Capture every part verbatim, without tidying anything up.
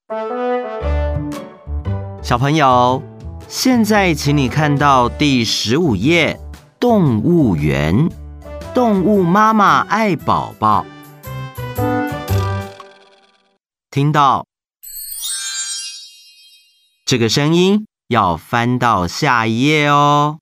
小朋友，现在请你看到第十五页，动物园，动物妈妈爱宝宝。听到这个声音，要翻到下一页哦。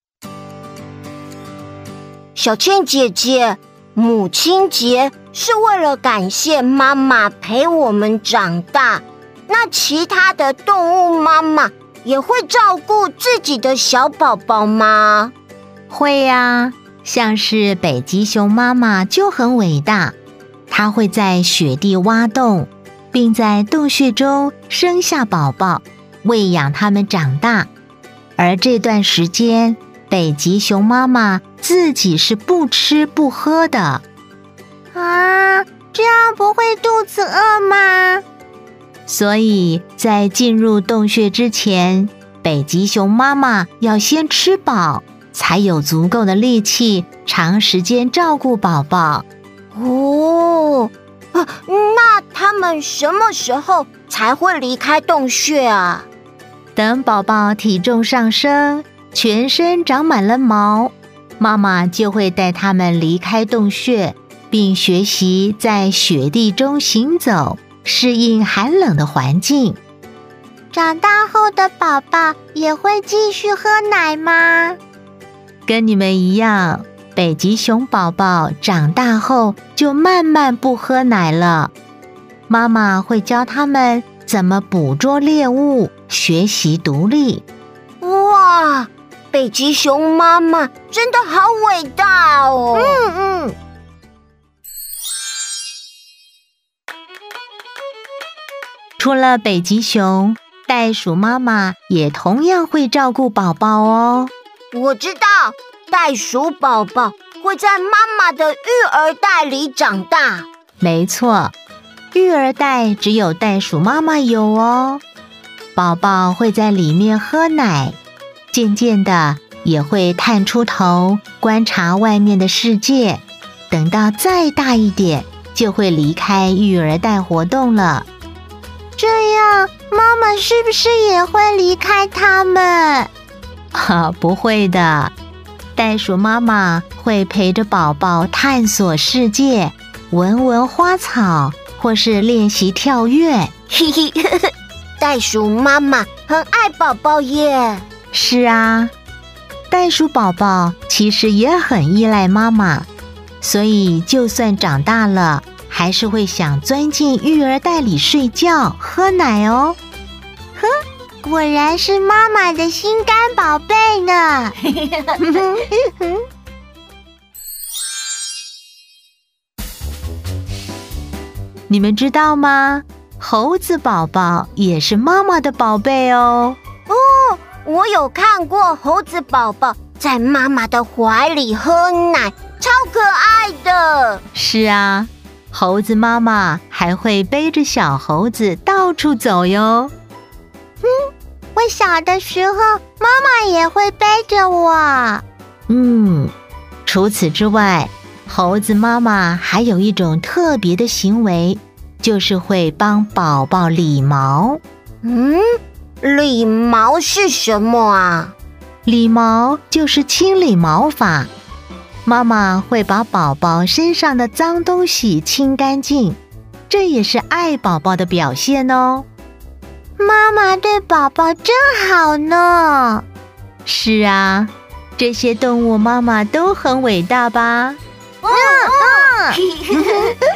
小倩姐姐，母亲节是为了感谢妈妈陪我们长大，那其他的动物妈妈也会照顾自己的小宝宝吗？ 会呀，像是北极熊妈妈就很伟大，她会在雪地挖洞，并在洞穴中生下宝宝，喂养它们长大。而这段时间，北极熊妈妈自己是不吃不喝的。 啊，这样不会肚子饿吗？ 所以在进入洞穴之前，北极熊妈妈要先吃饱，才有足够的力气长时间照顾宝宝。 哦，啊，那他们什么时候才会离开洞穴啊？ 等宝宝体重上升，全身长满了毛，妈妈就会带他们离开洞穴，并学习在雪地中行走，适应寒冷的环境。 长大后的宝宝也会继续喝奶吗？ 跟你们一样，北极熊宝宝长大后就慢慢不喝奶了。妈妈会教他们怎么捕捉猎物，学习独立。 哇，北极熊妈妈真的好伟大哦！ 嗯嗯。 除了北极熊，袋鼠妈妈也同样会照顾宝宝哦。 我知道，袋鼠宝宝会在妈妈的育儿袋里长大。 没错，育儿袋只有袋鼠妈妈有哦。宝宝会在里面喝奶，渐渐的也会探出头观察外面的世界。等到再大一点，就会离开育儿袋活动了。 这样，妈妈是不是也会离开他们？ 啊，不会的，袋鼠妈妈会陪着宝宝探索世界，闻闻花草，或是练习跳跃。 嘿嘿，袋鼠妈妈很爱宝宝耶。 是啊，袋鼠宝宝其实也很依赖妈妈，所以就算长大了，还是会想钻进育儿袋里睡觉、喝奶哦。 哼，果然是妈妈的心肝宝贝呢。 你们知道吗？猴子宝宝也是妈妈的宝贝哦。 哦，我有看过猴子宝宝在妈妈的怀里喝奶，超可爱的。 是啊，猴子妈妈还会背着小猴子到处走哟。 嗯，我小的时候，妈妈也会背着我。 嗯，除此之外，猴子妈妈还有一种特别的行为，就是会帮宝宝理毛。 嗯，理毛是什么啊？ 理毛就是清理毛发。妈妈会把宝宝身上的脏东西清干净，这也是爱宝宝的表现哦。 妈妈对宝宝真好呢。 是啊，这些动物妈妈都很伟大吧？ 嗯嗯。